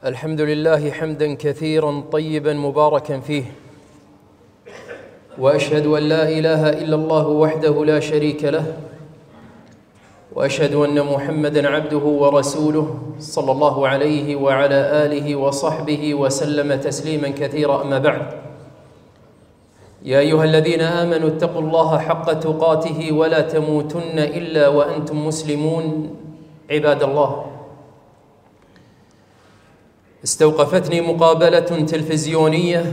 الحمد لله حمدا كثيرا طيبا مباركا فيه، وأشهد أن لا إله إلا الله وحده لا شريك له، وأشهد أن محمدا عبده ورسوله صلى الله عليه وعلى آله وصحبه وسلم تسليما كثيرا. أما بعد، يا أيها الذين آمنوا اتقوا الله حق تقاته ولا تموتن إلا وأنتم مسلمون. عباد الله، استوقفتني مقابلة تلفزيونية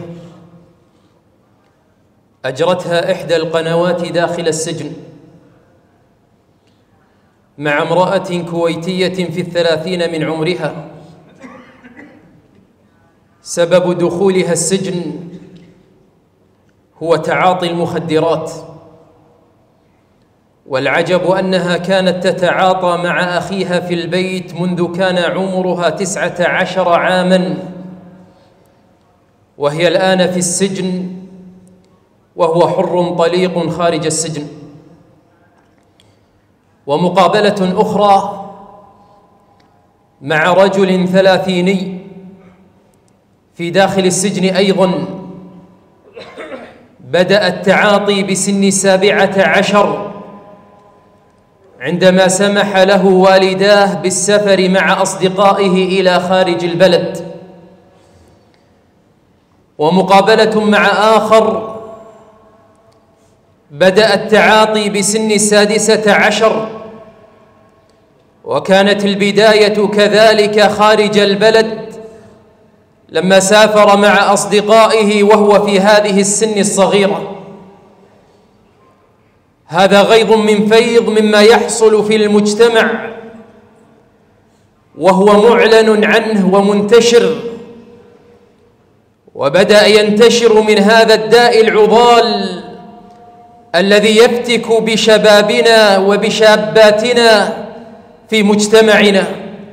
أجرتها إحدى القنوات داخل السجن مع امرأة كويتية في 30 من عمرها. سبب دخولها السجن هو تعاطي المخدرات، والعجب أنها كانت تتعاطى مع أخيها في البيت منذ كان عمرها 19 عاماً، وهي الآن في السجن وهو حر طليق خارج السجن. ومقابلة أخرى مع رجل 30 في داخل السجن أيضاً، بدأ التعاطي بسن 17 عندما سمح له والداه بالسفر مع أصدقائه إلى خارج البلد. ومقابلة مع آخر بدأ التعاطي بسن 16 وكانت البداية كذلك خارج البلد لما سافر مع أصدقائه وهو في هذه السن الصغيرة. هذا غيض من فيض مما يحصل في المجتمع، وهو معلن عنه ومنتشر، وبدأ ينتشر من هذا الداء العضال الذي يفتك بشبابنا وبشاباتنا في مجتمعنا.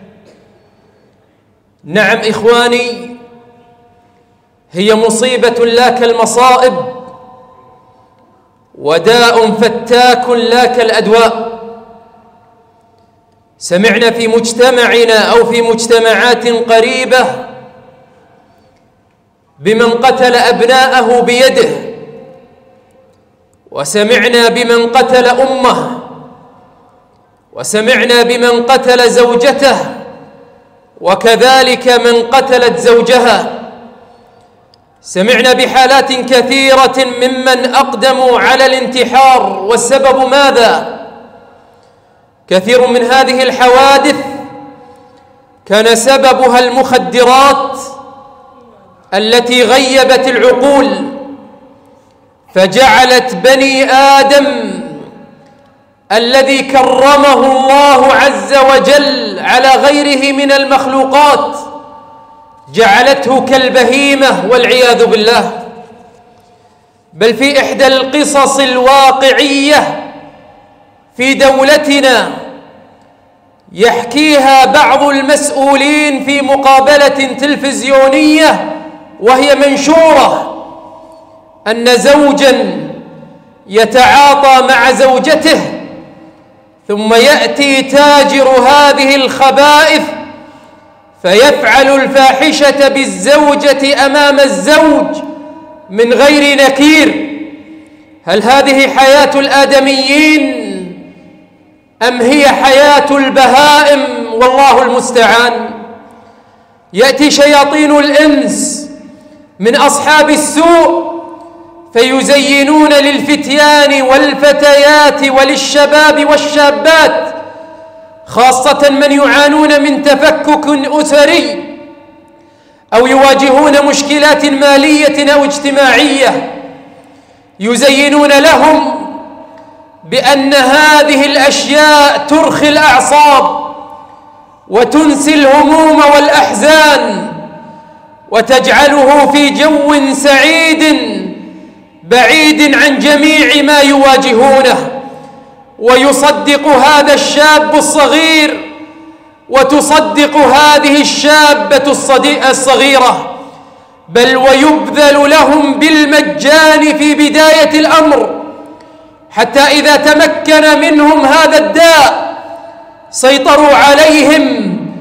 نعم إخواني، هي مصيبة لا كالمصائب، وداء فتاك لا كالأدواء. سمعنا في مجتمعنا أو في مجتمعات قريبة بمن قتل أبناءه بيده، وسمعنا بمن قتل أمه، وسمعنا بمن قتل زوجته، وكذلك من قتلت زوجها. سمعنا بحالات كثيرة ممن أقدموا على الانتحار، والسبب ماذا؟ كثير من هذه الحوادث كان سببها المخدرات التي غيبت العقول، فجعلت بني آدم الذي كرمه الله عز وجل على غيره من المخلوقات جعلته كالبهيمة والعياذ بالله. بل في إحدى القصص الواقعية في دولتنا يحكيها بعض المسؤولين في مقابلة تلفزيونية وهي منشورة، أن زوجاً يتعاطى مع زوجته، ثم يأتي تاجر هذه الخبائث فيفعل الفاحشة بالزوجة أمام الزوج من غير نكير. هل هذه حياة الآدميين أم هي حياة البهائم؟ والله المستعان. يأتي شياطين الإنس من أصحاب السوء فيزينون للفتيان والفتيات وللشباب والشابات، خاصة من يعانون من تفكك أسري أو يواجهون مشكلات مالية أو اجتماعية، يزينون لهم بأن هذه الأشياء ترخي الأعصاب وتنسي الهموم والأحزان وتجعله في جو سعيد بعيد عن جميع ما يواجهونه. ويصدق هذا الشاب الصغير وتصدق هذه الشابة الصغيرة، بل ويبذل لهم بالمجان في بداية الأمر، حتى إذا تمكن منهم هذا الداء سيطروا عليهم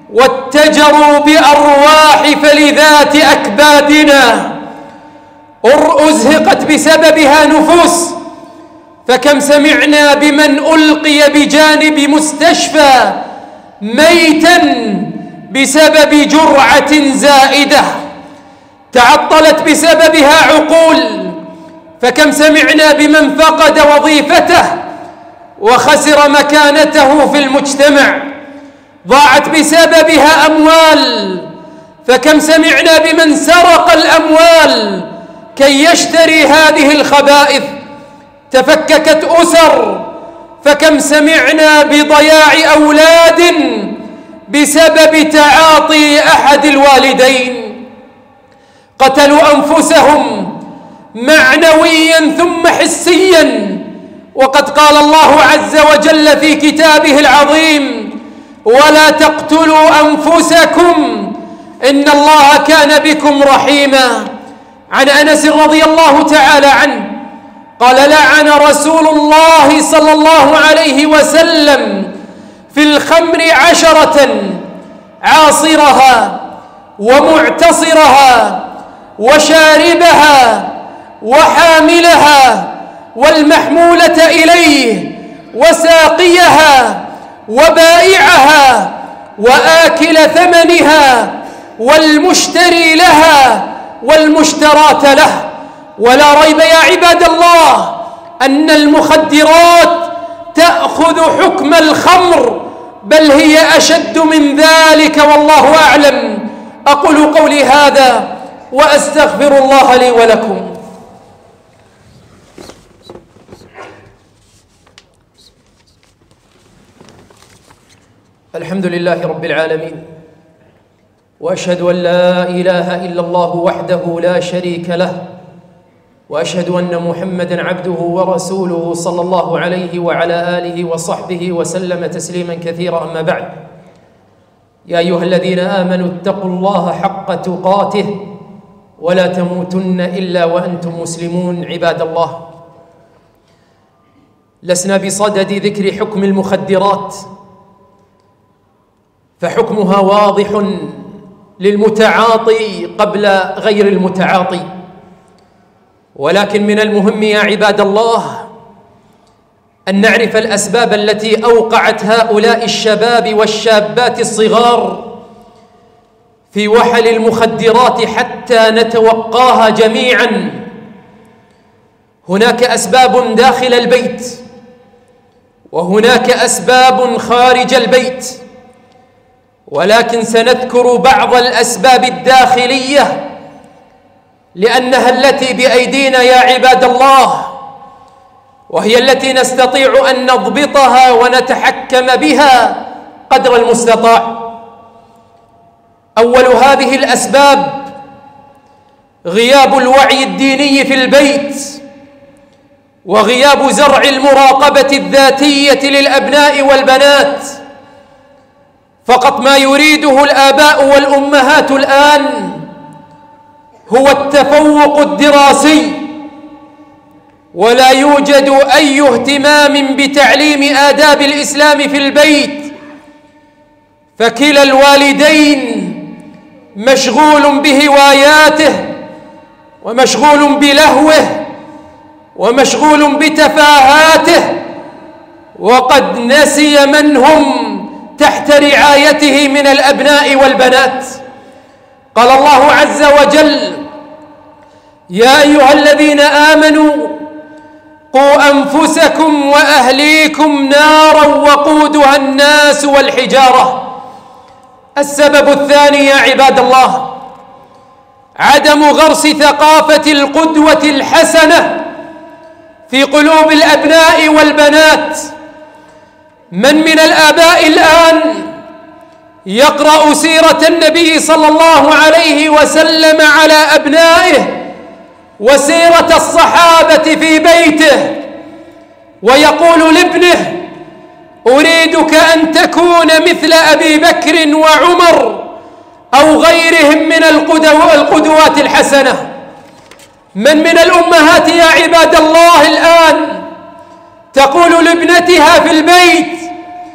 واتجروا بأرواح فلذات أكبادنا أزهقت بسببها نفوس، فكم سمعنا بمن ألقي بجانب مستشفى ميتا بسبب جرعة زائدة تعطلت بسببها عقول، فكم سمعنا بمن فقد وظيفته وخسر مكانته في المجتمع، ضاعت بسببها أموال، فكم سمعنا بمن سرق الأموال كي يشتري هذه الخبائث، تفككت أسر، فكم سمعنا بضياع أولاد بسبب تعاطي أحد الوالدين، قتلوا أنفسهم معنويا ثم حسيا، وقد قال الله عز وجل في كتابه العظيم: ولا تقتلوا أنفسكم إن الله كان بكم رحيما. عن أنس رضي الله تعالى عنه قال: لعن رسول الله صلى الله عليه وسلم في الخمر 10: عاصرها ومعتصرها وشاربها وحاملها والمحمولة إليه وساقيها وبائعها وآكل ثمنها والمشتري لها والمشتراة له. ولا ريب يا عباد الله أن المخدرات تأخذ حكم الخمر، بل هي أشد من ذلك، والله أعلم. أقول قولي هذا وأستغفر الله لي ولكم. الحمد لله رب العالمين، وأشهد أن لا إله إلا الله وحده لا شريك له، وأشهد أن محمدًا عبده ورسوله صلى الله عليه وعلى آله وصحبه وسلم تسليمًا كثيرًا. أما بعد، يا أيها الذين آمنوا اتقوا الله حق تقاته ولا تموتن إلا وأنتم مسلمون. عباد الله، لسنا بصدد ذكر حكم المخدرات، فحكمها واضح للمتعاطي قبل غير المتعاطي، ولكن من المهم يا عباد الله أن نعرف الأسباب التي أوقعت هؤلاء الشباب والشابات الصغار في وحل المخدرات حتى نتوقاها جميعا. هناك أسباب داخل البيت، وهناك أسباب خارج البيت، ولكن سنذكر بعض الأسباب الداخلية لأنها التي بأيدينا يا عباد الله، وهي التي نستطيع أن نضبطها ونتحكم بها قدر المستطاع. أول هذه الأسباب غياب الوعي الديني في البيت، وغياب زرع المراقبة الذاتية للأبناء والبنات. فقط ما يريده الآباء والأمهات الآن هو التفوق الدراسي، ولا يوجد أي اهتمام بتعليم آداب الإسلام في البيت، فكلا الوالدين مشغول بهواياته ومشغول بلهوه ومشغول بتفاهاته، وقد نسي من هم تحت رعايته من الأبناء والبنات. قال الله عز وجل: يا أيها الذين آمنوا قوا أنفسكم وأهليكم نارا وقودها الناس والحجارة. السبب الثاني يا عباد الله عدم غرس ثقافة القدوة الحسنة في قلوب الأبناء والبنات. من الآباء الآن يقرأ سيرة النبي صلى الله عليه وسلم على أبنائه وسيرة الصحابة في بيته، ويقول لابنه: أريدك أن تكون مثل أبي بكر وعمر أو غيرهم من القدوات الحسنة. من الأمهات يا عباد الله الآن تقول لابنتها في البيت: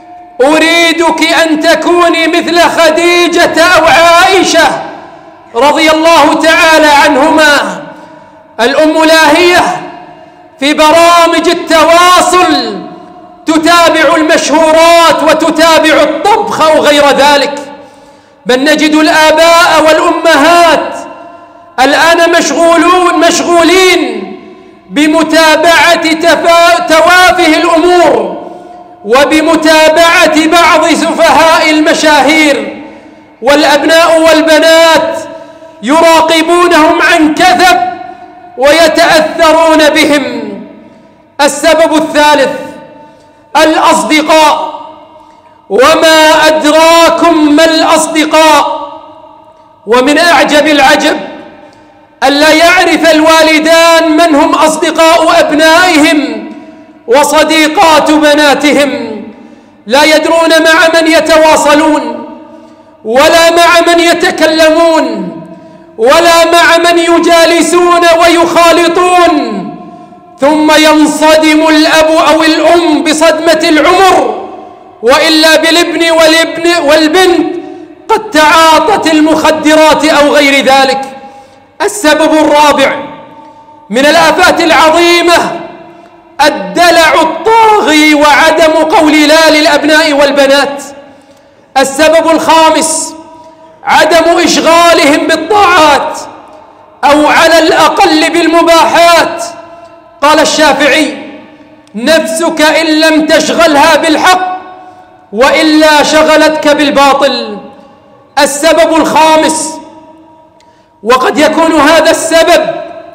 أريدك أن تكوني مثل خديجة أو عائشة رضي الله تعالى عنهما. الأم لاهية في برامج التواصل تتابع المشهورات وتتابع الطبخ أو غير ذلك، بل نجد الآباء والأمهات الآن مشغولين بمتابعة توافه الأمور وبمتابعة بعض سفهاء المشاهير، والأبناء والبنات يراقبونهم عن كثب ويتأثرون بهم. السبب الثالث الأصدقاء. وما أدراكم ما الأصدقاء؟ ومن أعجب العجب ألا يعرف الوالدان من هم أصدقاء أبنائهم وصديقات بناتهم. لا يدرون مع من يتواصلون، ولا مع من يتكلمون، ولا مع من يجالسون ويخالطون. ثم ينصدم الأب أو الأم بصدمة العمر، وإلا بالابن والبنت قد تعاطت المخدرات أو غير ذلك. السبب الرابع من الآفات العظيمة الدلع الطاغي وعدم قول لا للأبناء والبنات. السبب الخامس عدم إشغالهم بالطاعات أو على الأقل بالمباحات. قال الشافعي: نفسك إن لم تشغلها بالحق وإلا شغلتك بالباطل. السبب الخامس، وقد يكون هذا السبب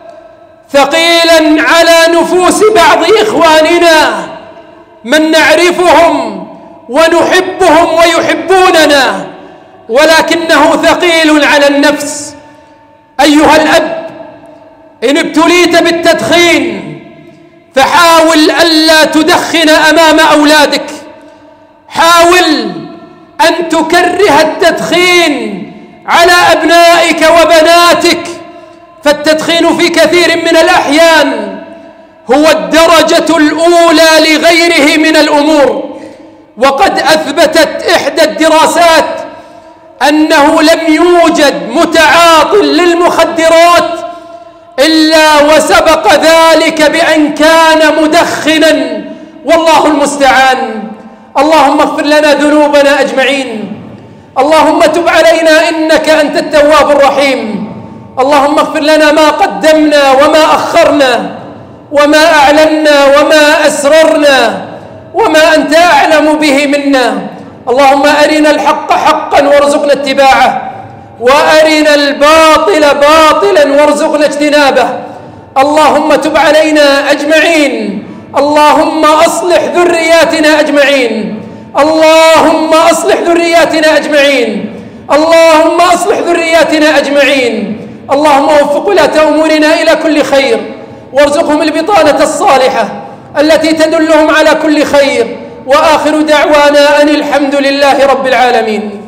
ثقيلا على نفوس بعض إخواننا من نعرفهم ونحبهم ويحبوننا، ولكنه ثقيل على النفس. أيها الأب، إن ابتليت بالتدخين فحاول ألا تدخن أمام أولادك. حاول أن تكره التدخين على أبنائك وبناتك، فالتدخين في كثير من الأحيان هو الدرجة الأولى لغيره من الأمور. وقد أثبتت إحدى الدراسات أنه لم يوجد متعاط للمخدرات إلا وسبق ذلك بأن كان مدخنا، والله المستعان. اللهم اغفر لنا ذنوبنا أجمعين، اللهم تب علينا إنك أنت التواب الرحيم. اللهم اغفر لنا ما قدمنا وما أخرنا وما أعلنا وما أسررنا وما أنت أعلم به منا. اللهم أرنا الحق حقا وارزقنا اتباعه، وأرنا الباطل باطلا وارزقنا اجتنابه. اللهم تب علينا أجمعين، اللهم أصلح ذرياتنا أجمعين، اللهم أصلح ذرياتنا أجمعين، اللهم أصلح ذرياتنا أجمعين. اللهم وفق ولاة أمورنا إلى كل خير، وارزقهم البطانة الصالحة التي تدلهم على كل خير. وآخر دعوانا أن الحمد لله رب العالمين.